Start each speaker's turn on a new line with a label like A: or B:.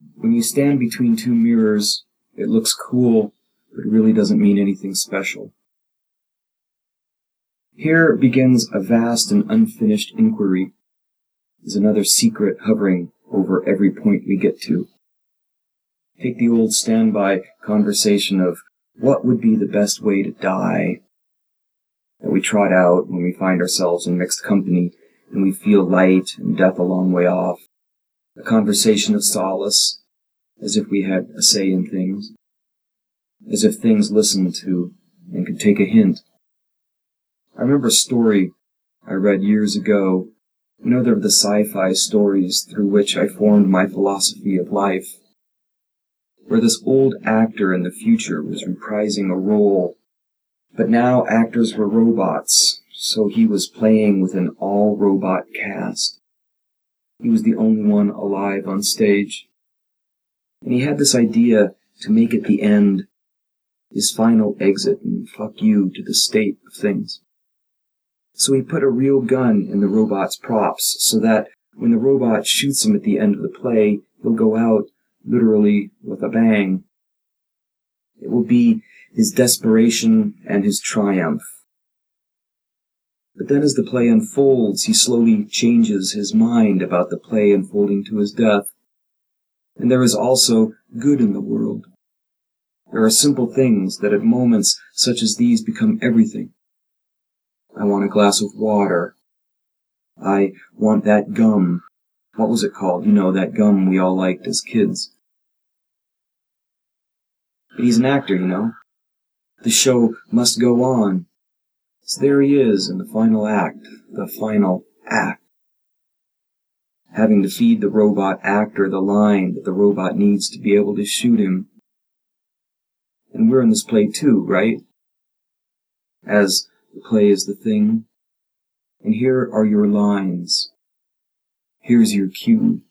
A: When you stand between two mirrors, it looks cool, but it really doesn't mean anything special. Here begins a vast and unfinished inquiry. There's another secret hovering over every point we get to. Take the old standby conversation of what would be the best way to die that we trot out when we find ourselves in mixed company and we feel light and death a long way off. A conversation of solace, as if we had a say in things, as if things listened to and could take a hint. I remember a story I read years ago, another of the sci-fi stories through which I formed my philosophy of life, where this old actor in the future was reprising a role, but now actors were robots, so he was playing with an all-robot cast. He was the only one alive on stage. And he had this idea to make it the end, his final exit and fuck you to the state of things. So he put a real gun in the robot's props so that when the robot shoots him at the end of the play, he'll go out literally with a bang. It will be his desperation and his triumph. But then as the play unfolds, he slowly changes his mind about the play unfolding to his death. And there is also good in the world. There are simple things that at moments such as these become everything. I want a glass of water. I want that gum. What was it called? You know, that gum we all liked as kids. But he's an actor, you know. The show must go on. So there he is in the final act, having to feed the robot actor the line that the robot needs to be able to shoot him. And we're in this play too, right? As the play is the thing. And here are your lines. Here's your cue.